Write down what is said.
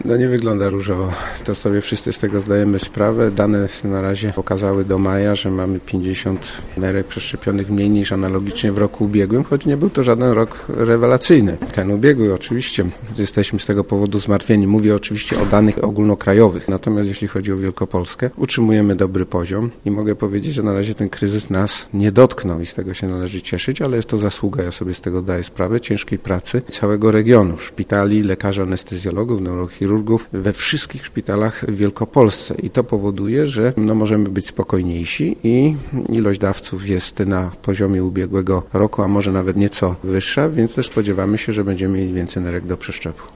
No nie wygląda różowo. To sobie wszyscy z tego zdajemy sprawę. Dane na razie pokazały do maja, że mamy 50 nerek przeszczepionych mniej niż analogicznie w roku ubiegłym, choć nie był to żaden rok rewelacyjny. Ten ubiegły oczywiście. Jesteśmy z tego powodu zmartwieni. Mówię oczywiście o danych ogólnokrajowych. Natomiast jeśli chodzi o Wielkopolskę, utrzymujemy dobry poziom i mogę powiedzieć, że na razie ten kryzys nas nie dotknął i z tego się należy cieszyć, ale jest to zasługa, ja sobie z tego zdaję sprawę, ciężkiej pracy całego regionu, szpitali, lekarzy anestezjologów, neurochirurgów we wszystkich szpitalach w Wielkopolsce i to powoduje, że możemy być spokojniejsi i ilość dawców jest na poziomie ubiegłego roku, a może nawet nieco wyższa, więc też spodziewamy się, że będziemy mieli więcej nerek do przeszczepu.